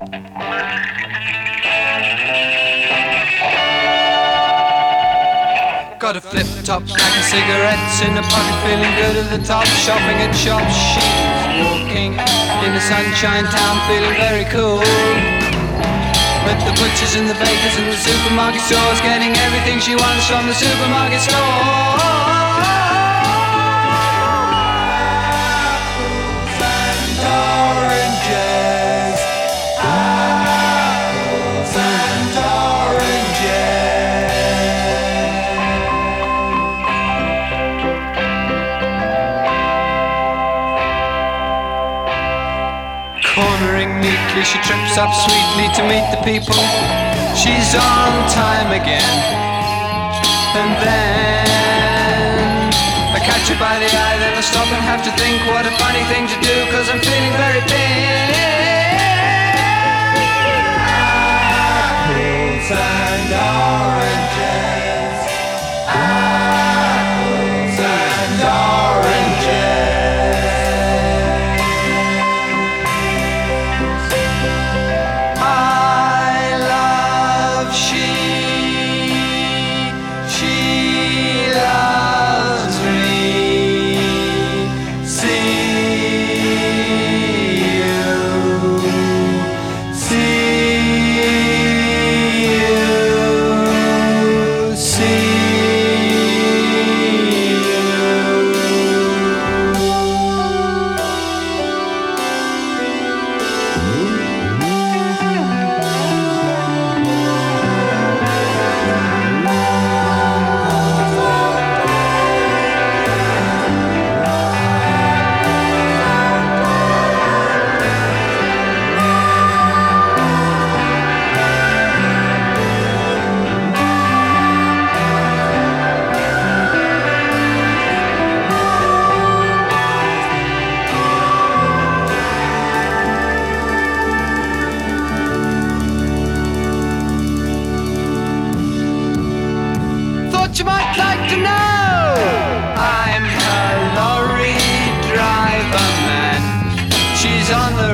Got a flip-top, pack of cigarettes in the pocket, feeling good at the top. Shopping at shops, she's walking in the sunshine town, feeling very cool. With the butchers and the bakers and the supermarket stores, getting everything she wants from the supermarket store. Apples and oranges, apples and oranges. Cornering neatly, she trips up sweetly to meet the people. She's on time again. And then I catch her by the eye, then I stop and have to think what a funny thing to do, 'cause I'm feeling very big. Apples and oranges, apples and oranges. I love she loves me. See you, see Thought you might like to know, I'm a lorry driver man. She's on the